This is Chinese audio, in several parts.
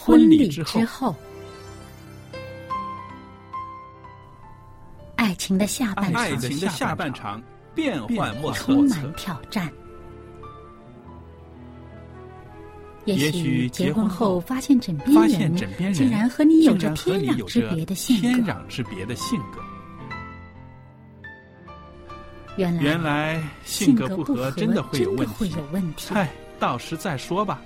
婚礼之后，爱情的下半场变幻莫测， 充满挑战。也许结婚后发现枕边人竟然和你有着天壤之别的性格。 原来性格不合真的会有问题。嗨，到时再说吧。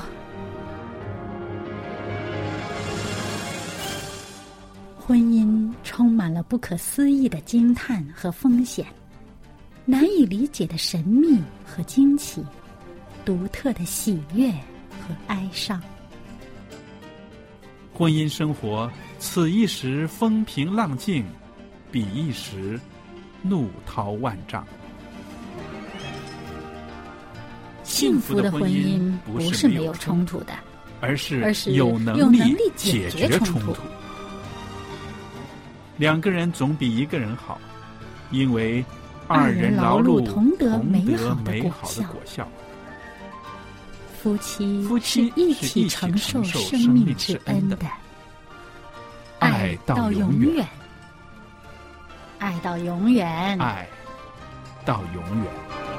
婚姻充满了不可思议的惊叹和风险，难以理解的神秘和惊奇，独特的喜悦和哀伤。 婚姻生活，此一时风平浪静，彼一时怒涛万丈。 幸福的婚姻不是没有冲突的， 而是有能力解决冲突。两个人总比一个人好，因为二人劳碌同得美好的果效。 夫妻是一起承受生命之恩的，爱到永远，爱到永远， 爱到永远。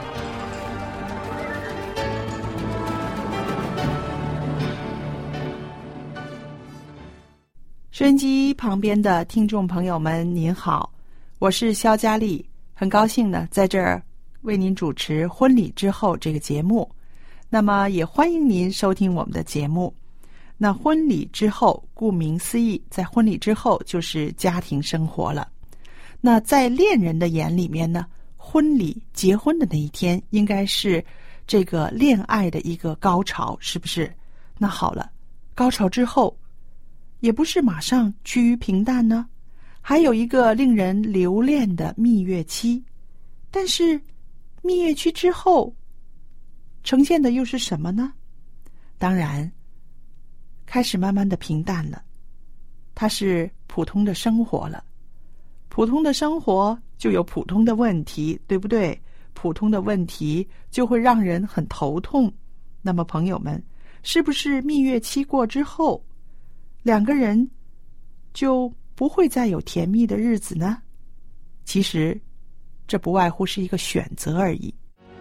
收音机旁边的听众朋友们您好，我是肖佳丽，很高兴呢在这儿为您主持婚礼之后这个节目。那么也欢迎您收听我们的节目。那婚礼之后，顾名思义，在婚礼之后就是家庭生活了。那在恋人的眼里面呢，婚礼结婚的那一天应该是这个恋爱的一个高潮，是不是？那好了，高潮之后也不是马上趋于平淡呢，还有一个令人留恋的蜜月期。但是蜜月期之后呈现的又是什么呢？当然开始慢慢的平淡了，它是普通的生活了。普通的生活就有普通的问题，对不对？普通的问题就会让人很头痛。那么朋友们，是不是蜜月期过之后，两个人就不会再有甜蜜的日子呢？其实这不外乎是一个选择而已。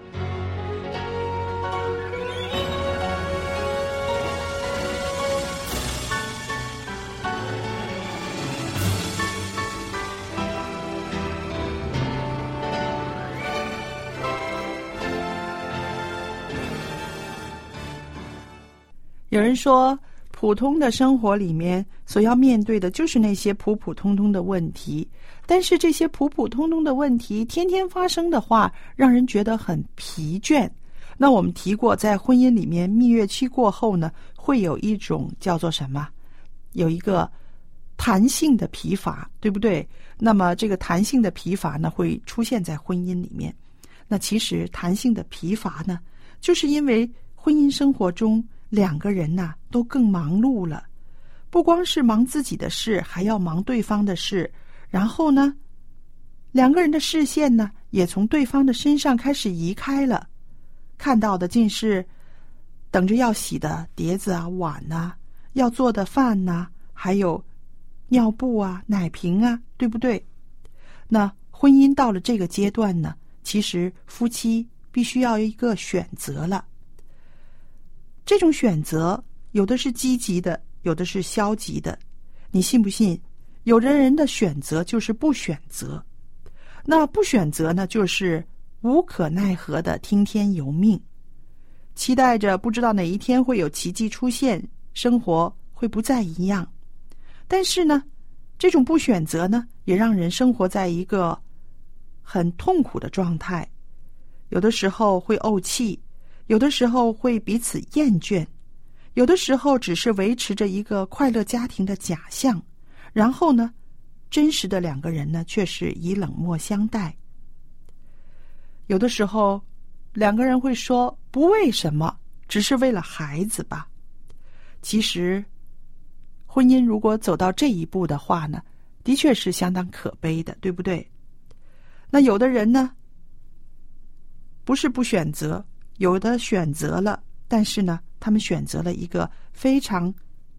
有人说，普通的生活里面所要面对的就是那些普普通通的问题，但是这些普普通通的问题天天发生的话，让人觉得很疲倦。那我们提过，在婚姻里面蜜月期过后呢，会有一种叫做什么？有一个弹性的疲乏，对不对？那么这个弹性的疲乏呢，会出现在婚姻里面。那其实弹性的疲乏呢，就是因为婚姻生活中两个人呐，都更忙碌了，不光是忙自己的事，还要忙对方的事。然后呢，两个人的视线呢，也从对方的身上开始移开了，看到的尽是等着要洗的碟子啊、碗啊，要做的饭啊，还有尿布啊、奶瓶啊，对不对？那婚姻到了这个阶段呢，其实夫妻必须要有一个选择了。这种选择有的是积极的，有的是消极的。你信不信？有的人的选择就是不选择，那不选择呢，就是无可奈何的听天由命，期待着不知道哪一天会有奇迹出现，生活会不再一样。但是呢，这种不选择呢，也让人生活在一个很痛苦的状态，有的时候会怄气，有的时候会彼此厌倦，有的时候只是维持着一个快乐家庭的假象，然后呢，真实的两个人呢，却是以冷漠相待。有的时候两个人会说，不为什么，只是为了孩子吧。其实婚姻如果走到这一步的话呢，的确是相当可悲的，对不对？那有的人呢，不是不选择，有的选择了，但是呢，他们选择了一个非常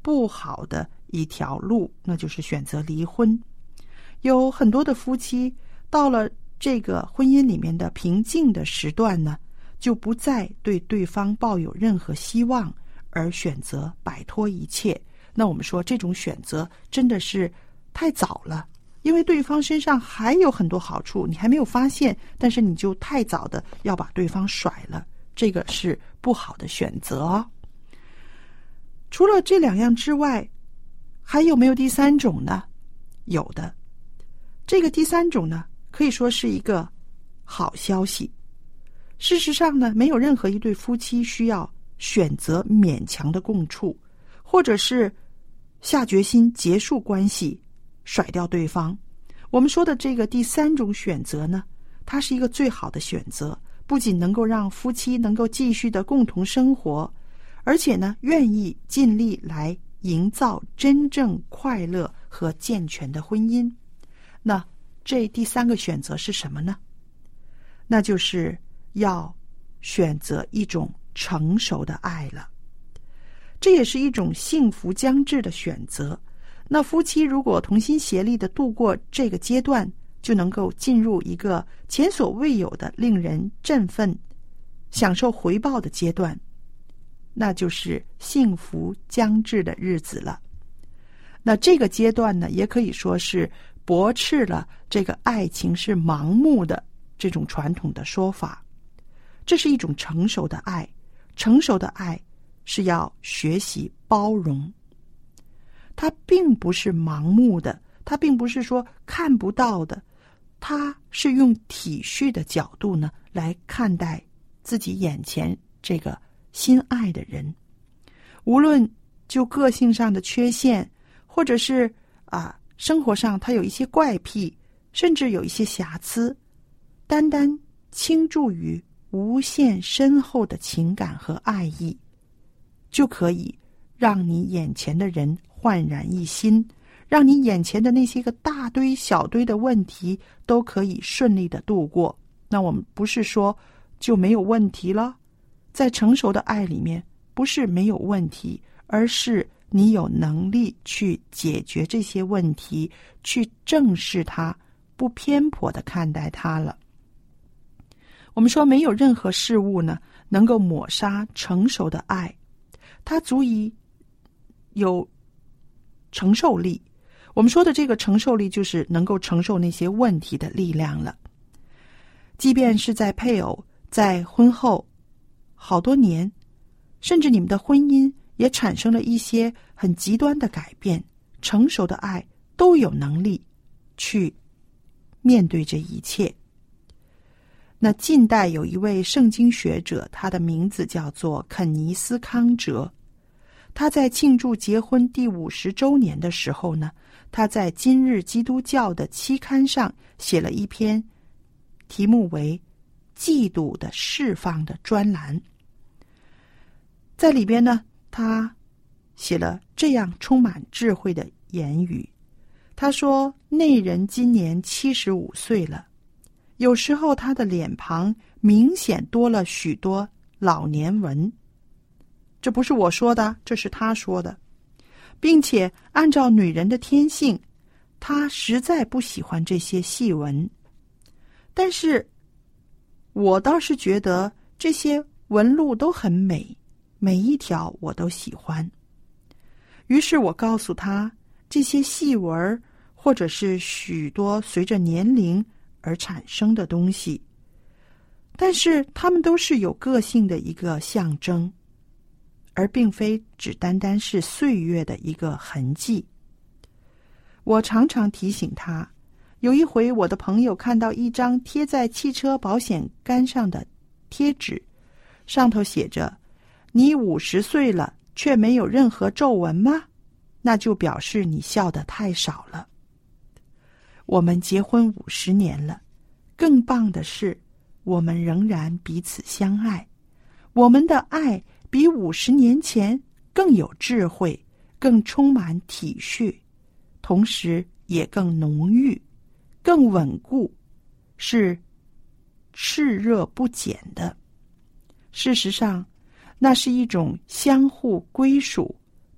不好的一条路，那就是选择离婚。有很多的夫妻到了这个婚姻里面的平静的时段呢，就不再对对方抱有任何希望，而选择摆脱一切。那我们说这种选择真的是太早了，因为对方身上还有很多好处，你还没有发现，但是你就太早的要把对方甩了，这个是不好的选择。除了这两样之外，还有没有第三种呢？有的。这个第三种呢，可以说是一个好消息。事实上呢，没有任何一对夫妻需要选择勉强的共处，或者是下决心结束关系，甩掉对方。我们说的这个第三种选择呢，它是一个最好的选择，不仅能够让夫妻能够继续的共同生活，而且呢，愿意尽力来营造真正快乐和健全的婚姻。那这第三个选择是什么呢？那就是要选择一种成熟的爱了。这也是一种幸福将至的选择。那夫妻如果同心协力的度过这个阶段，就能够进入一个前所未有的令人振奋、享受回报的阶段，那就是幸福将至的日子了。那这个阶段呢，也可以说是驳斥了这个爱情是盲目的这种传统的说法。这是一种成熟的爱，成熟的爱是要学习包容，它并不是盲目的，它并不是说看不到的，它是用体恤的角度呢来看待自己眼前这个心爱的人。无论就个性上的缺陷，或者是生活上他有一些怪癖，甚至有一些瑕疵，单单倾注于无限深厚的情感和爱意，就可以让你眼前的人焕然一新，让你眼前的那些个大堆小堆的问题都可以顺利的度过。那我们不是说就没有问题了，在成熟的爱里面，不是没有问题，而是你有能力去解决这些问题，去正视它，不偏颇的看待它了。我们说没有任何事物呢能够抹杀成熟的爱，它足以有承受力。我们说的这个承受力，就是能够承受那些问题的力量了。即便是在配偶在婚后好多年，甚至你们的婚姻也产生了一些很极端的改变，成熟的爱都有能力去面对这一切。那近代有一位圣经学者，他的名字叫做肯尼斯·康哲。他在庆祝结婚第50周年的时候呢，他在今日基督教的期刊上写了一篇题目为《嫉妒的释放》的专栏。在里边呢，他写了这样充满智慧的言语。他说，内人今年75岁了，有时候他的脸庞明显多了许多老年纹。这不是我说的，这是他说的，并且按照女人的天性，她实在不喜欢这些细纹。但是我倒是觉得这些纹路都很美，每一条我都喜欢。于是我告诉他，这些细纹或者是许多随着年龄而产生的东西，但是它们都是有个性的一个象征，而并非只单单是岁月的一个痕迹。我常常提醒他，有一回我的朋友看到一张贴在汽车保险杆上的贴纸，上头写着，你50岁了却没有任何皱纹吗？那就表示你笑得太少了。我们结婚50年了，更棒的是，我们仍然彼此相爱。我们的爱比50年前更有智慧，更充满体恤，同时也更浓郁，更稳固，是炽热不减的。事实上，那是一种相互归属、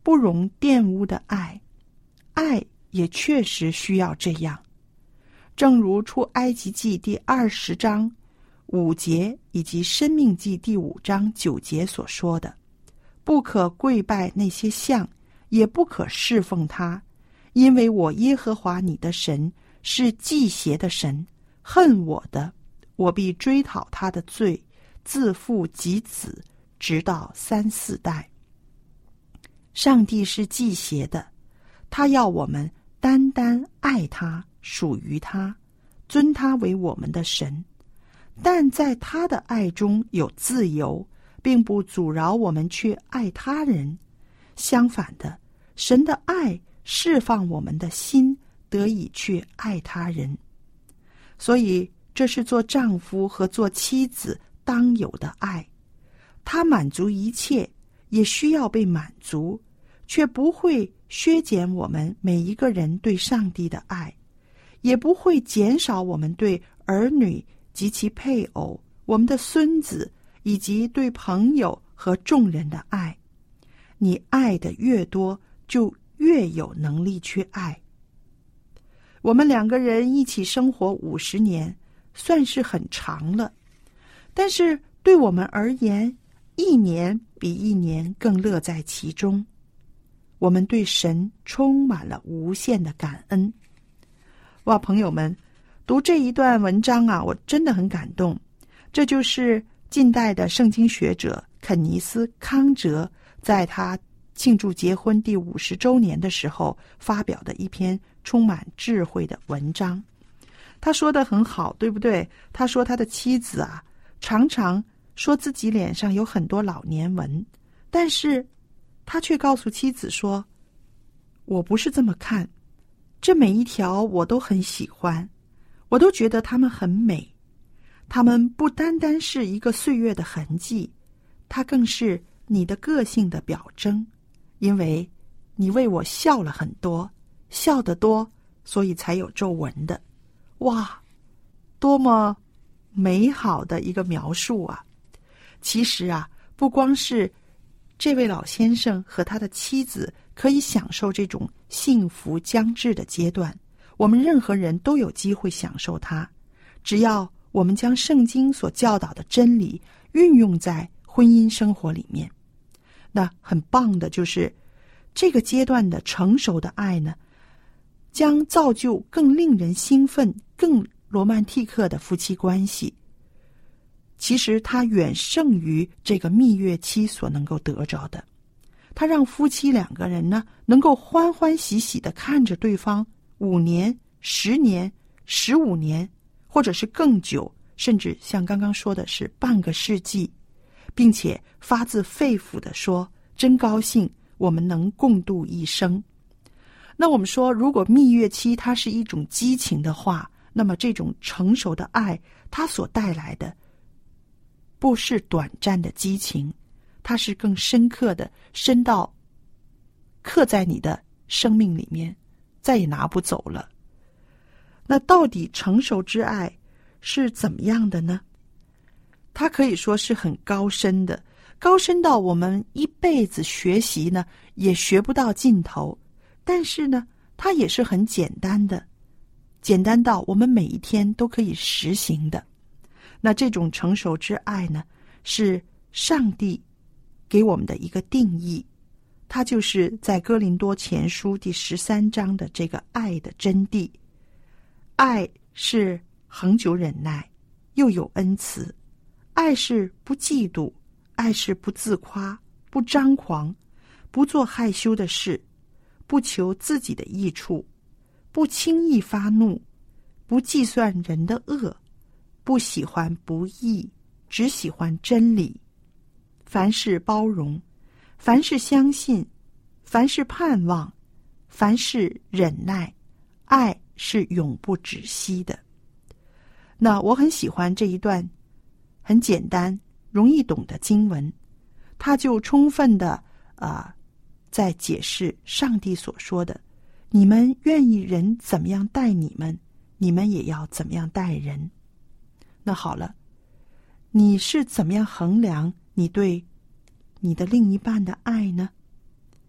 不容玷污的爱，爱也确实需要这样。正如出埃及记第20章5节以及申命记第5章9节所说的，不可跪拜那些像，也不可侍奉他，因为我耶和华你的神是忌邪的神，恨我的，我必追讨他的罪，自父及子，直到3、4代。上帝是忌邪的，他要我们单单爱他，属于他，尊他为我们的神。但在他的爱中有自由，并不阻挠我们去爱他人。相反的，神的爱释放我们的心，得以去爱他人。所以这是做丈夫和做妻子当有的爱，他满足一切，也需要被满足，却不会削减我们每一个人对上帝的爱，也不会减少我们对儿女及其配偶、我们的孙子以及对朋友和众人的爱。你爱的越多，就越有能力去爱。我们2个人一起生活50年，算是很长了，但是对我们而言，1年比1年更乐在其中。我们对神充满了无限的感恩。哇，朋友们，读这一段文章啊，我真的很感动。这就是近代的圣经学者肯尼斯·康哲在他庆祝结婚第50周年的时候发表的一篇充满智慧的文章。他说得很好，对不对？他说他的妻子啊，常常说自己脸上有很多老年纹，但是他却告诉妻子说，我不是这么看，这每一条我都很喜欢，我都觉得它们很美。它们不单单是一个岁月的痕迹，它更是你的个性的表征，因为你为我笑了很多，笑得多，所以才有皱纹的。哇，多么美好的一个描述啊！其实啊，不光是这位老先生和他的妻子可以享受这种幸福将至的阶段，我们任何人都有机会享受它，只要我们将圣经所教导的真理运用在婚姻生活里面。那很棒的就是这个阶段的成熟的爱呢，将造就更令人兴奋、更罗曼蒂克的夫妻关系。其实它远胜于这个蜜月期所能够得着的。它让夫妻2个人呢，能够欢欢喜喜地看着对方5年、10年、15年，或者是更久，甚至像刚刚说的是半个世纪，并且发自肺腑地说，真高兴我们能共度一生。那我们说，如果蜜月期它是一种激情的话，那么这种成熟的爱，它所带来的不是短暂的激情，它是更深刻的，深到刻在你的生命里面，再也拿不走了。那到底成熟之爱是怎么样的呢？它可以说是很高深的，高深到我们一辈子学习呢也学不到尽头。但是呢，它也是很简单的，简单到我们每一天都可以实行的。那这种成熟之爱呢，是上帝给我们的一个定义，它就是在哥林多前书第13章的这个爱的真谛。爱是恒久忍耐，又有恩慈；爱是不嫉妒，爱是不自夸，不张狂，不做害羞的事，不求自己的益处，不轻易发怒，不计算人的恶，不喜欢不义，只喜欢真理。凡事包容，凡事相信，凡事盼望，凡事忍耐，爱是永不止息的。那我很喜欢这一段很简单容易懂的经文，它就充分的在解释上帝所说的，你们愿意人怎么样待你们，你们也要怎么样待人。那好了，你是怎么样衡量你对你的另一半的爱呢？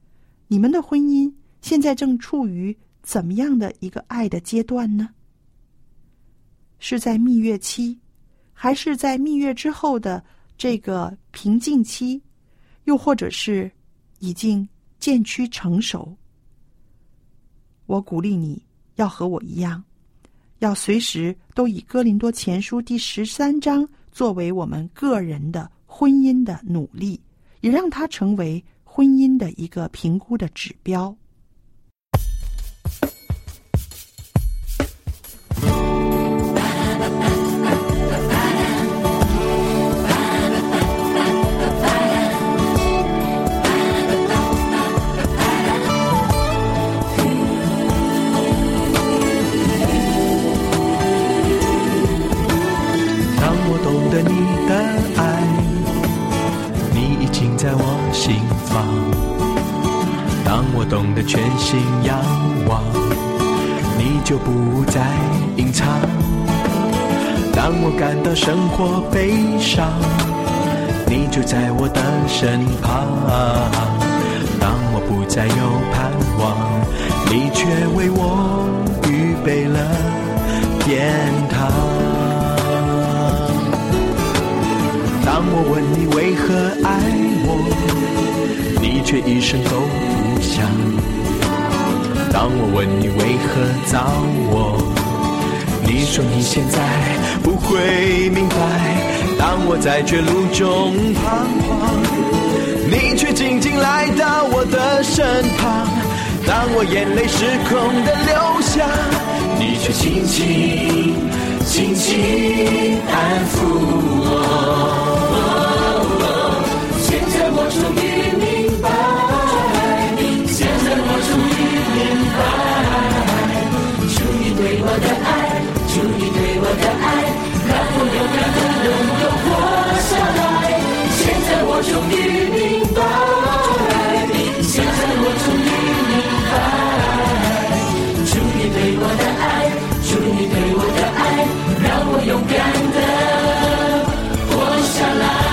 你们的婚姻现在正处于怎么样的一个爱的阶段呢？是在蜜月期，还是在蜜月之后的这个平静期，又或者是已经渐趋成熟？我鼓励你要和我一样，要随时都以哥林多前书第13章作为我们个人的婚姻的努力，也让它成为婚姻的一个评估的指标。 懂得全心仰望，你就不再隐藏。当我感到生活悲伤，你就在我的身旁。当我不再有盼望，你却为我预备了天堂。当我问你为何爱我，你却一声都不响。当我问你为何找我，你说你现在不会明白。当我在绝路中彷徨，你却静静来到我的身旁。当我眼泪失控地流下，你却轻轻轻轻安抚我。现在我终于明白，现在我终于明白，主你对我的爱，主你对我的爱，让我勇敢地能够活下来。现在我终于明白，现在我终于明白，主你对我的爱，主你对我的爱，让我勇敢地活下来。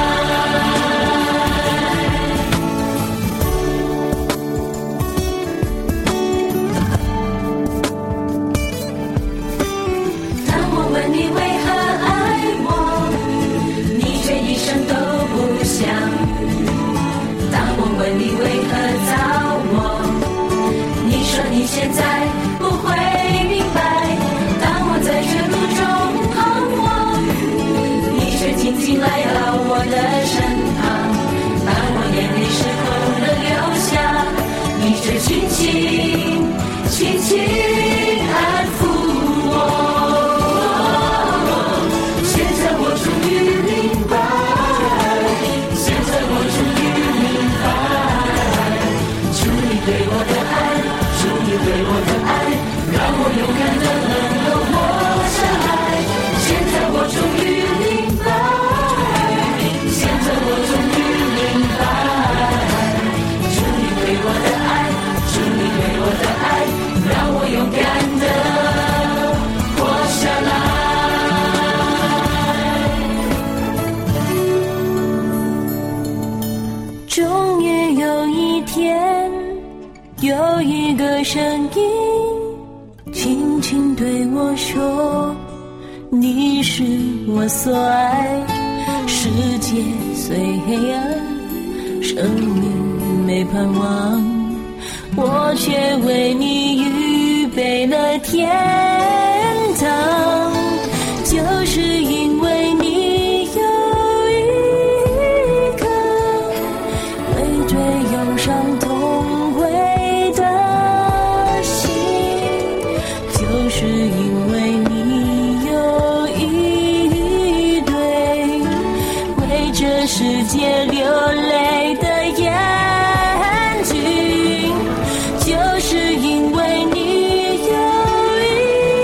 问你为何找我，你说你现在不会明白。当我在绝路中彷徨，你却静静来到我的身旁。当我眼泪失控地流下，你却轻轻轻轻安抚我。现在我终于明白，现在我终于明白，对我的爱，主你对我的爱，让我勇敢地能够活下来。现在我终于明白，现在我终于明白，主你对我的爱，主你对我的爱，让我勇敢地活下来。终于有一天，有一个声音轻轻对我说，你是我所爱。世界虽黑暗，生命没盼望，我却为你预备了天堂。就是因为你有一颗畏罪忧伤痛悔的心，就是因为你有一对为这世界流泪的眼睛，就是因为你有一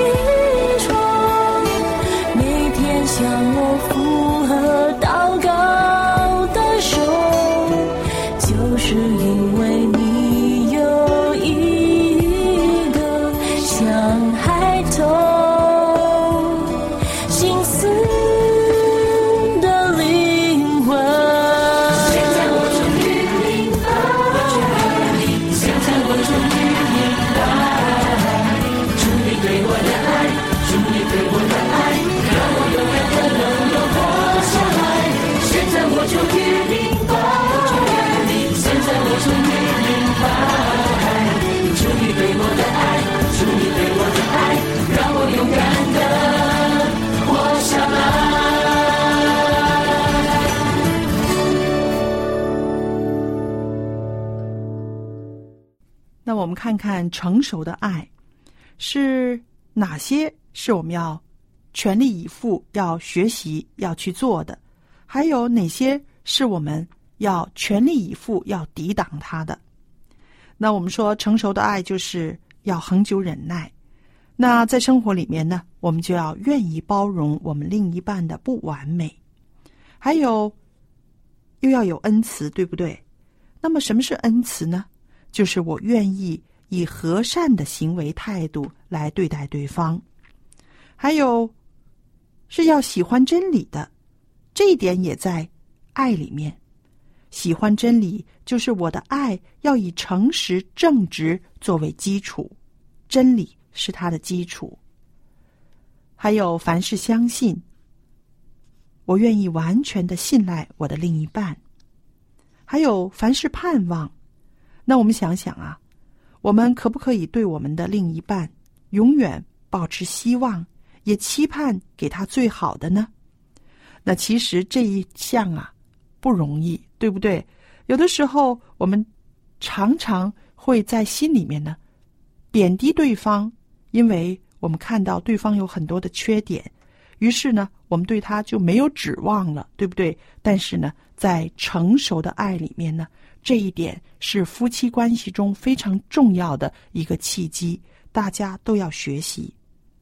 那我们看看成熟的爱是哪些是我们要全力以赴要学习要去做的，还有哪些是我们要全力以赴要抵挡它的。那我们说成熟的爱就是要恒久忍耐，那在生活里面呢，我们就要愿意包容我们另一半的不完美，还有又要有恩慈，对不对？那么什么是恩慈呢？就是我愿意以和善的行为态度来对待对方，还有是要喜欢真理的，这一点也在爱里面。喜欢真理就是我的爱要以诚实正直作为基础，真理是它的基础。还有凡事相信，我愿意完全的信赖我的另一半。还有凡事盼望，那我们想想啊，我们可不可以对我们的另一半永远保持希望，也期盼给他最好的呢？那其实这一项啊不容易，对不对？有的时候我们常常会在心里面呢贬低对方，因为我们看到对方有很多的缺点，于是呢我们对他就没有指望了，对不对？但是呢在成熟的爱里面呢，这一点是夫妻关系中非常重要的一个契机，大家都要学习。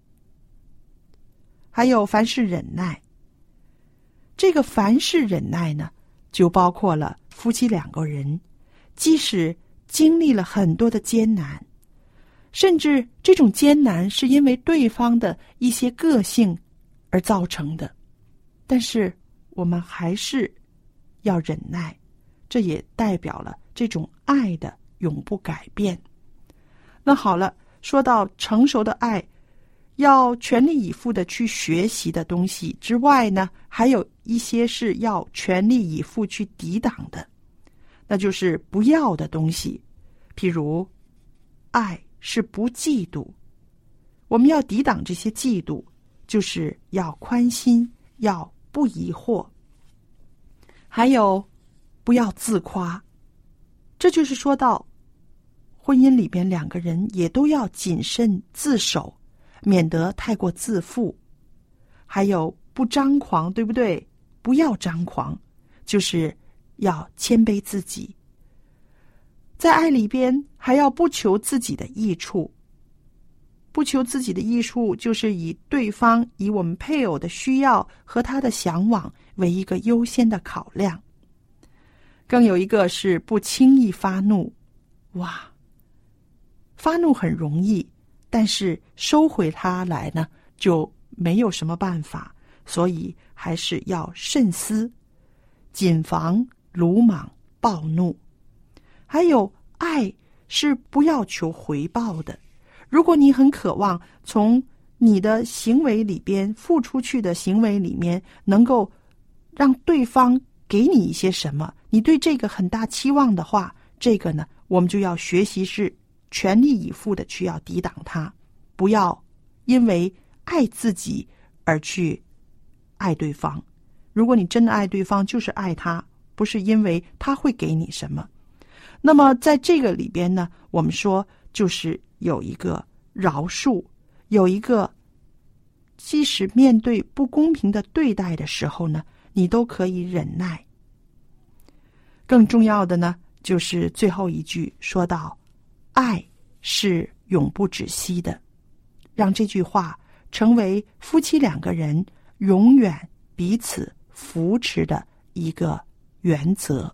还有凡事忍耐，这个凡事忍耐呢就包括了夫妻两个人即使经历了很多的艰难，甚至这种艰难是因为对方的一些个性而造成的，但是我们还是要忍耐，这也代表了这种爱的永不改变。那好了，说到成熟的爱要全力以赴的去学习的东西之外呢，还有一些是要全力以赴去抵挡的，那就是不要的东西。譬如爱是不嫉妒，我们要抵挡这些嫉妒，就是要宽心，要不疑惑，还有不要自夸。这就是说到婚姻里边两个人也都要谨慎自守，免得太过自负。还有不张狂，对不对？不要张狂，就是要谦卑自己。在爱里边还要不求自己的益处，不求自己的益处就是以对方以我们配偶的需要和他的向往为一个优先的考量。更有一个是不轻易发怒。哇，发怒很容易，但是收回它来呢就没有什么办法，所以还是要慎思，谨防鲁莽暴怒。还有爱是不要求回报的，如果你很渴望从你的行为里边付出去的行为里面能够让对方给你一些什么，你对这个很大期望的话，这个呢我们就要学习是全力以赴的去要抵挡它，不要因为爱自己而去爱对方。如果你真的爱对方，就是爱他，不是因为他会给你什么。那么在这个里边呢，我们说就是有一个饶恕，有一个即使面对不公平的对待的时候呢，你都可以忍耐。更重要的呢，就是最后一句说到爱是永不止息的，让这句话成为夫妻两个人永远彼此扶持的一个原则。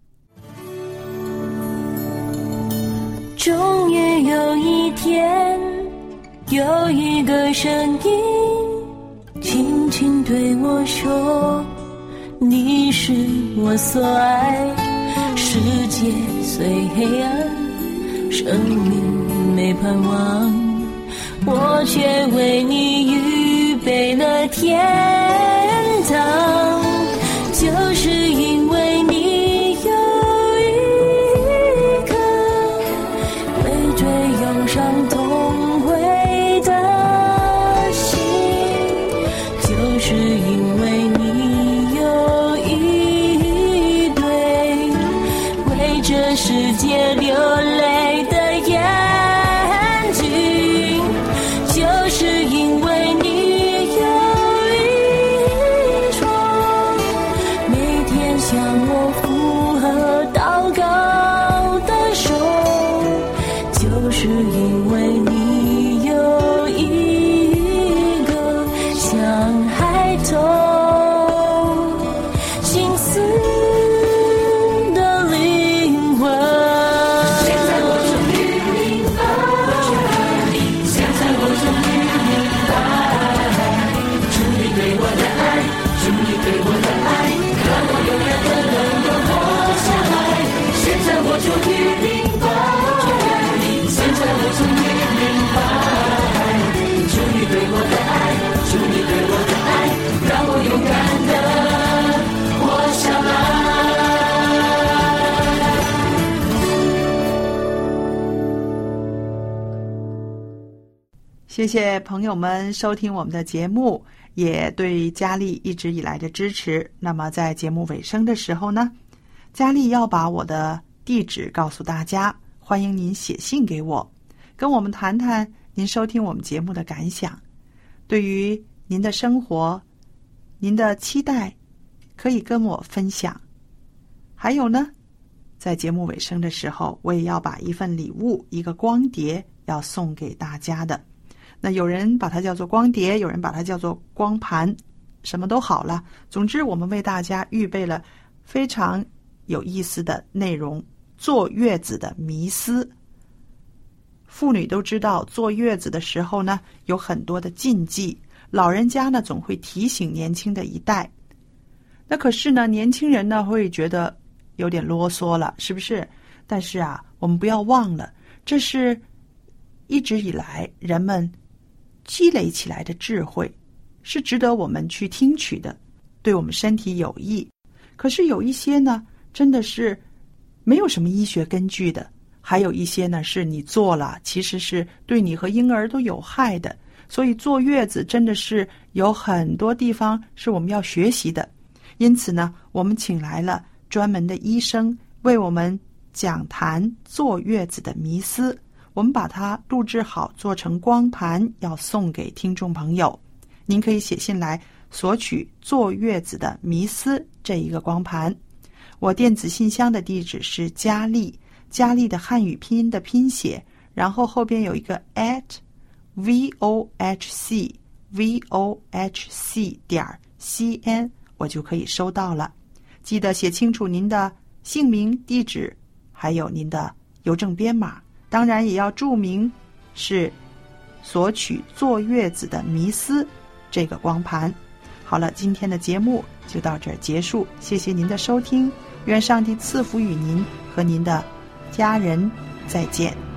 终于有一天，有一个声音轻轻对我说，你是我所爱，世界虽黑暗，生命没盼望，我却为你预备了天堂，就是因为你有一颗会追涌伤痛悔的心，就是因为你有一对为这世界流泪的眼是因为你有一个像孩童心思的灵魂。现在我终于明白，现在我终于明白，主你对我的爱，主你对我的爱，让我永远的能够活下来。现在我终于明白，现在我终于明白，主你对我的爱，主你对我的爱，让我勇敢的活下来。 谢谢朋友们收听我们的节目，也对佳丽一直以来的支持。那么在节目尾声的时候呢，佳丽要把我的地址告诉大家，欢迎您写信给我，跟我们谈谈您收听我们节目的感想。对于您的生活，您的期待，可以跟我分享。还有呢，在节目尾声的时候，我也要把一份礼物，一个光碟要送给大家的。那有人把它叫做光碟，有人把它叫做光盘，什么都好了。总之，我们为大家预备了非常有意思的内容，坐月子的迷思。妇女都知道，坐月子的时候呢，有很多的禁忌，老人家呢总会提醒年轻的一代。那可是呢，年轻人呢会觉得有点啰嗦了，是不是？但是啊，我们不要忘了，这是一直以来人们积累起来的智慧，是值得我们去听取的，对我们身体有益。可是有一些呢，真的是没有什么医学根据的，还有一些呢，是你做了，其实是对你和婴儿都有害的。所以坐月子真的是有很多地方是我们要学习的。因此呢，我们请来了专门的医生为我们讲谈坐月子的迷思，我们把它录制好，做成光盘，要送给听众朋友。您可以写信来索取坐月子的迷思这一个光盘。我电子信箱的地址是佳丽，佳丽的汉语拼音的拼写，然后后边有一个 @vohc.cn， 我就可以收到了。记得写清楚您的姓名、地址，还有您的邮政编码。当然也要注明是索取坐月子的迷思这个光盘。好了，今天的节目就到这儿结束，谢谢您的收听，愿上帝赐福与您和您的家人，再见。